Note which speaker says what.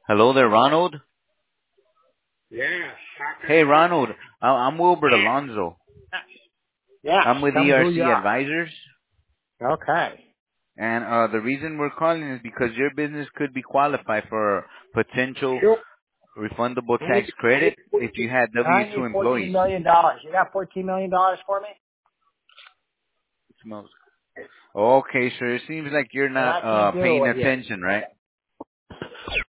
Speaker 1: Hello there, Ronald.
Speaker 2: Yes. How can
Speaker 1: Hey,
Speaker 2: I help
Speaker 1: Ronald. I'm Wilbert Alonzo.
Speaker 2: you? Yes.
Speaker 1: I'm with
Speaker 2: Tell me who you
Speaker 1: ERC
Speaker 2: are.
Speaker 1: Advisors,
Speaker 2: Okay.
Speaker 1: and the reason we're calling is because your business could be qualified for potential
Speaker 2: Sure.
Speaker 1: refundable
Speaker 2: I
Speaker 1: tax
Speaker 2: need,
Speaker 1: credit if you had
Speaker 2: I
Speaker 1: W-2
Speaker 2: need $14
Speaker 1: employees.
Speaker 2: million. You got $14 million for me?
Speaker 1: Smells. Okay, sir. It seems like you're
Speaker 2: And I
Speaker 1: not
Speaker 2: can't do it
Speaker 1: paying
Speaker 2: with you.
Speaker 1: attention, right?